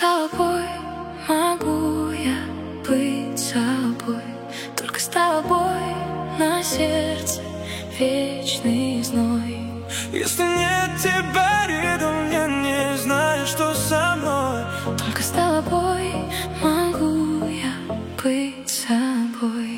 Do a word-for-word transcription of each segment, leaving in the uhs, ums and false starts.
тобой могу я быть собой. Только с тобой на сердце вечный зной. Если нет тебя рядом, я не знаю, что со мной. Только с тобой могу я быть собой.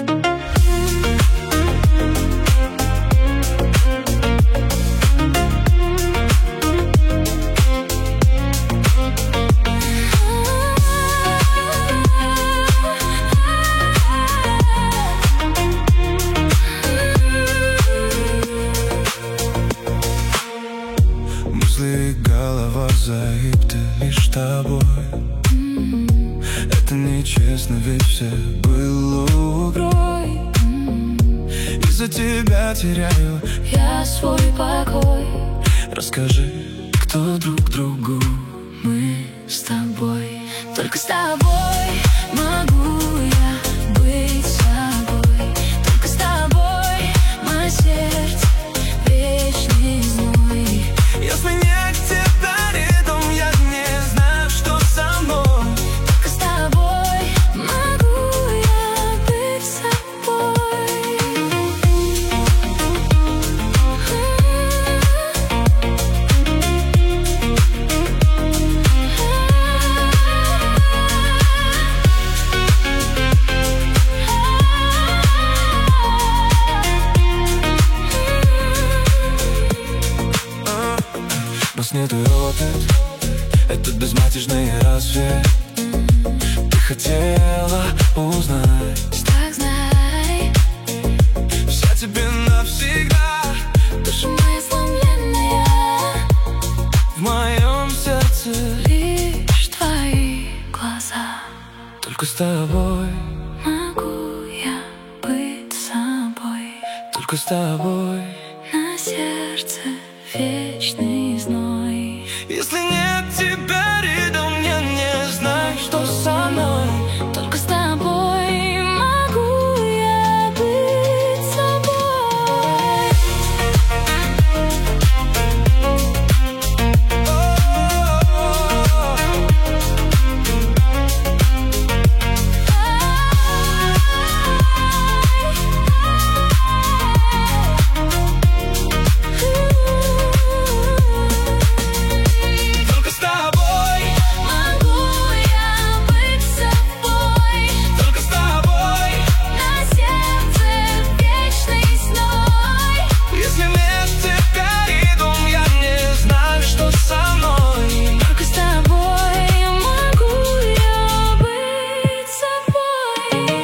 Мысли, голова заеб, ты лишь тобой. Mm-hmm. Это нечестно, ведь все было игрой. Mm-hmm. Из-за тебя теряю я свой покой. Расскажи, кто друг другу Мы с тобой. Только с тобой могу я быть собой. Только с тобой мое сердце вечный зной. Если нет тебя рядом, я не знаю, что со мной. Только с тобой могу я быть собой. Нас нет и робит этот безмятежный рассвет. Ты хотела узнать, Так знай, вся тебе навсегда. душа моя сломленная, В моем сердце лишь твои глаза. только с тобой, Могу я быть собой. только с тобой. На сердце вечный зной. Если нет тебя рядом, я не знаю, что со мной. Только с тобой могу я быть собой. Только с тобой, Могу я быть собой. только с тобой. На сердце вечный зной. Если нет тебя рядом, я не знаю, что со мной. Только с тобой могу я быть собой.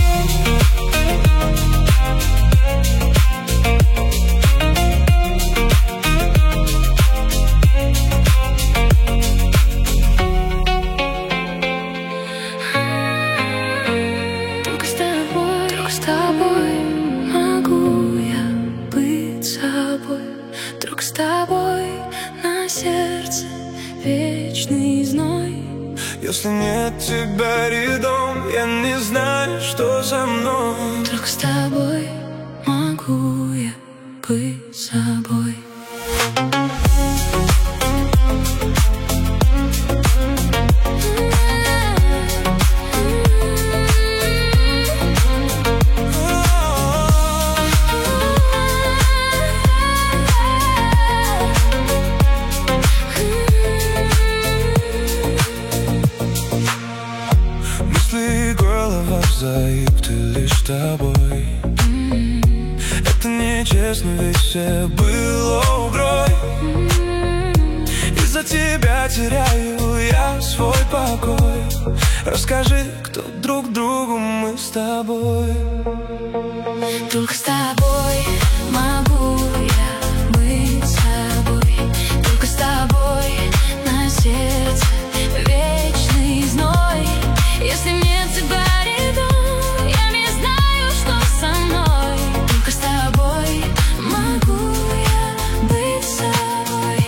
Только с тобой, только с тобой могу я быть собой. Только с тобой на сердце вечный зной. Если нет тебя рядом, я не знаю, что со мной. Только с тобой могу я быть собой. Мысли, голова заеб, ты лишь тобой. Это нечестно, ведь все было игрой. Из-за тебя теряю я свой покой. Расскажи, кто друг другу мы с тобой. Только с тобой могу я быть собой. Только с тобой на сердце вечный зной. Если нет тебя рядом, я не знаю, что со мной. Только с тобой могу я быть собой.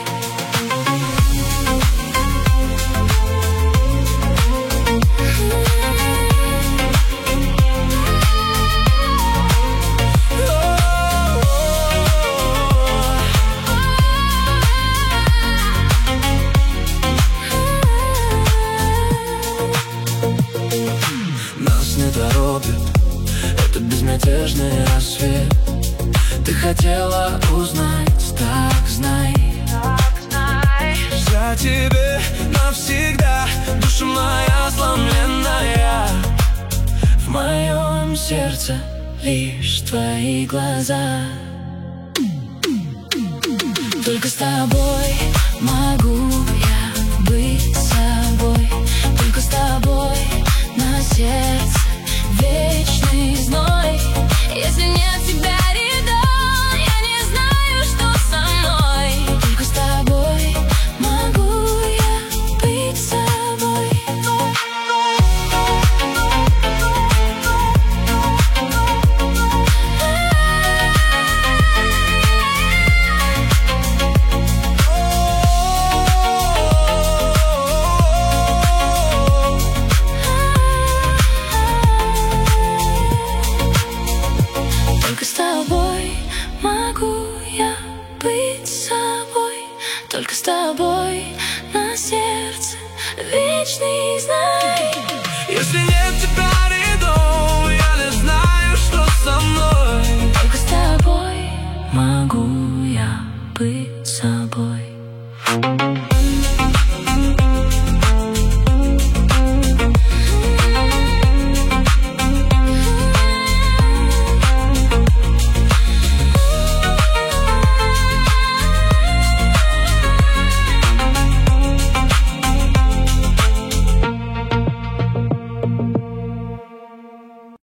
лишь твои глаза. Только с тобой могу я быть собой. Только с тобой на сердце вечный зной. Если нет тебя рядом, я не знаю, что со мной. Только с тобой могу я быть собой. Только с тобой могу я быть собой. Только с тобой на сердце вечный знай. Если нет тебя рядом, я не знаю, что со мной. Только с тобой могу я быть